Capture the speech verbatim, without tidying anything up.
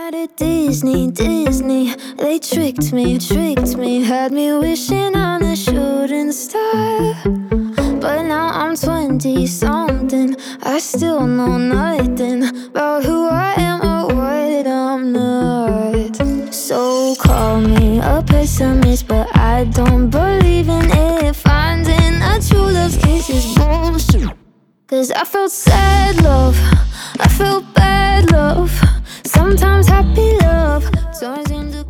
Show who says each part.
Speaker 1: night at Disney, Disney. They tricked me, tricked me, had me wishing on a shooting star. But now I'm twenty-something, I still know nothing about who I am or what I'm not. So call me a pessimist, but I don't believe in it. Finding a true love's kiss is bullshit. Cause I felt sad love, I felt bad love, sometimes happy love turns into